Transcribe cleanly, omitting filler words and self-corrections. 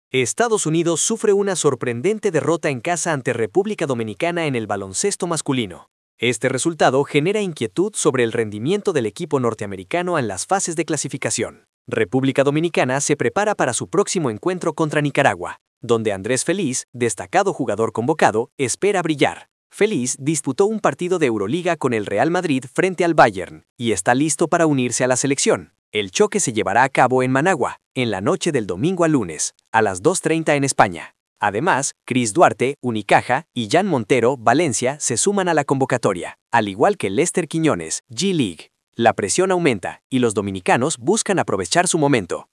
Estados Unidos sufre una sorprendente derrota en casa ante República Dominicana en el baloncesto masculino. Este resultado genera inquietud sobre el rendimiento del equipo norteamericano en las fases de clasificación. República Dominicana se prepara para su próximo encuentro contra Nicaragua, donde Andrés Feliz, destacado jugador convocado, espera brillar. Feliz disputó un partido de Euroliga con el Real Madrid frente al Bayern y está listo para unirse a la selección. El choque se llevará a cabo en Managua, en la noche del domingo al lunes, a las 2:30 en España. Además, Chris Duarte, Unicaja, y Jan Montero, Valencia, se suman a la convocatoria, al igual que Lester Quiñones, G-League. La presión aumenta y los dominicanos buscan aprovechar su momento.